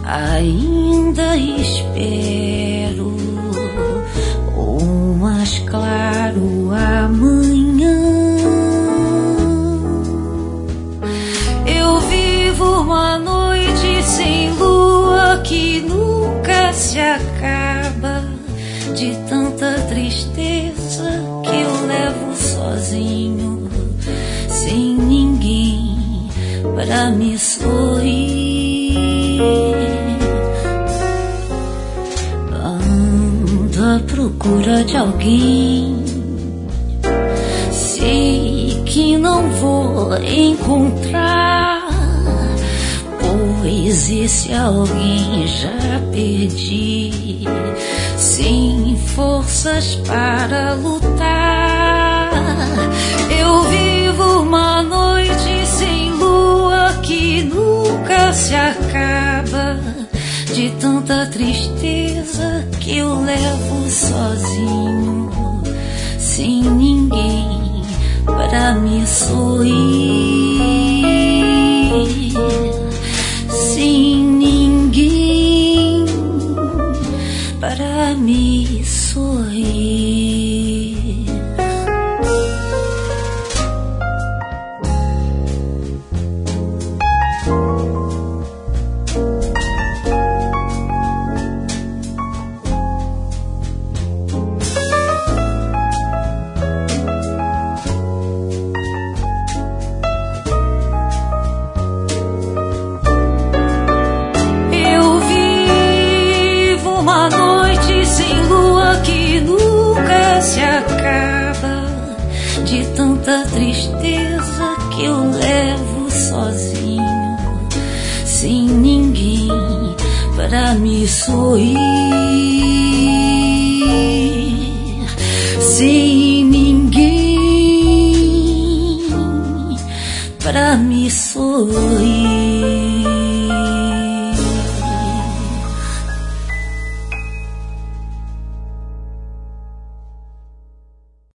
Ainda espero o mais claro amanhã. Eu vivo uma noite sem lua que nunca se acaba, de tanta tristeza que eu levo sozinho, sem ninguém pra me sorrir. Ando à procura de alguém, sei que não vou encontrar, pois esse alguém já perdi, sem forças para lutar. Eu vivo uma noite sem lua que nunca se acaba, de tanta tristeza que eu levo sozinho, sem ninguém para me sorrir, sem ninguém para me sorrir. De tanta tristeza que eu levo sozinho, sem ninguém para me sorrir, sem ninguém para me sorrir.